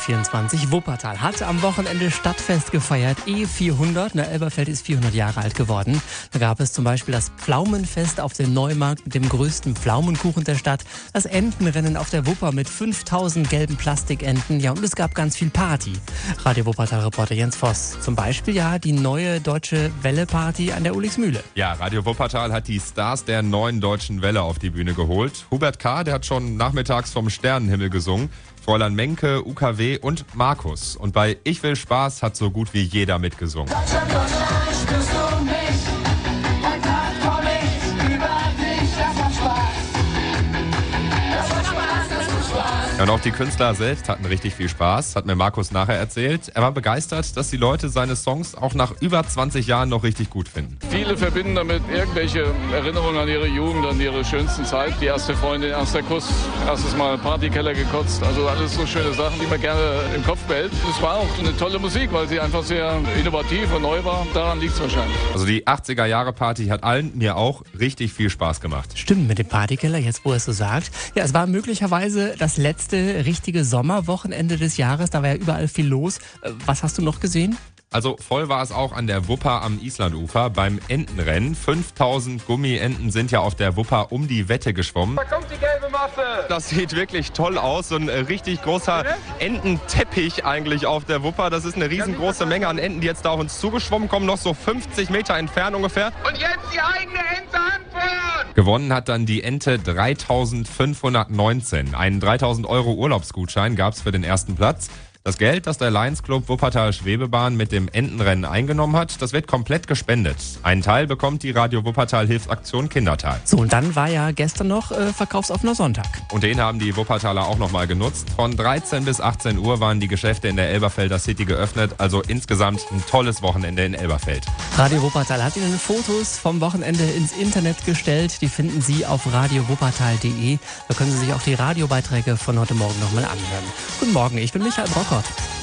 24. Wuppertal hat am Wochenende Stadtfest gefeiert, E400. Elberfeld ist 400 Jahre alt geworden. Da gab es zum Beispiel das Pflaumenfest auf dem Neumarkt mit dem größten Pflaumenkuchen der Stadt, das Entenrennen auf der Wupper mit 5000 gelben Plastikenten. Ja, und es gab ganz viel Party. Radio Wuppertal-Reporter Jens Voss. Zum Beispiel ja die neue Deutsche Welle-Party an der Ulrichsmühle. Ja, Radio Wuppertal hat die Stars der neuen Deutschen Welle auf die Bühne geholt. Hubert K., der hat schon nachmittags vom Sternenhimmel gesungen. Fräulein Menke, UKW und Markus. Und bei Ich will Spaß hat so gut wie jeder mitgesungen. Ja, und auch die Künstler selbst hatten richtig viel Spaß, hat mir Markus nachher erzählt. Er war begeistert, dass die Leute seine Songs auch nach über 20 Jahren noch richtig gut finden. Viele verbinden damit irgendwelche Erinnerungen an ihre Jugend, an ihre schönsten Zeit. Die erste Freundin, erster Kuss, erstes Mal Partykeller gekotzt. Also alles so schöne Sachen, die man gerne im Kopf behält. Es war auch eine tolle Musik, weil sie einfach sehr innovativ und neu war. Daran liegt es wahrscheinlich. Also die 80er-Jahre-Party hat allen, mir auch, richtig viel Spaß gemacht. Stimmt, mit dem Partykeller, jetzt wo er es so sagt. Ja, es war möglicherweise das letzte richtige Sommerwochenende des Jahres. Da war ja überall viel los. Was hast du noch gesehen? Also voll war es auch an der Wupper am Islandufer beim Entenrennen. 5000 Gummienten sind ja auf der Wupper um die Wette geschwommen. Da kommt die gelbe Masse! Das sieht wirklich toll aus. So ein richtig großer Ententeppich eigentlich auf der Wupper. Das ist eine riesengroße Menge an Enten, die jetzt da auf uns zugeschwommen kommen. Noch so 50 Meter entfernt ungefähr. Und jetzt die eigene Ente anfeuern! Gewonnen hat dann die Ente 3519. Einen 3000 Euro Urlaubsgutschein gab es für den ersten Platz. Das Geld, das der Lions Club Wuppertal Schwebebahn mit dem Entenrennen eingenommen hat, das wird komplett gespendet. Einen Teil bekommt die Radio Wuppertal Hilfsaktion Kindertal. So, und dann war ja gestern noch verkaufsoffener Sonntag. Und den haben die Wuppertaler auch nochmal genutzt. Von 13 bis 18 Uhr waren die Geschäfte in der Elberfelder City geöffnet. Also insgesamt ein tolles Wochenende in Elberfeld. Radio Wuppertal hat Ihnen Fotos vom Wochenende ins Internet gestellt. Die finden Sie auf radiowuppertal.de. Da können Sie sich auch die Radiobeiträge von heute Morgen nochmal anhören. Guten Morgen, ich bin Michael Brockert.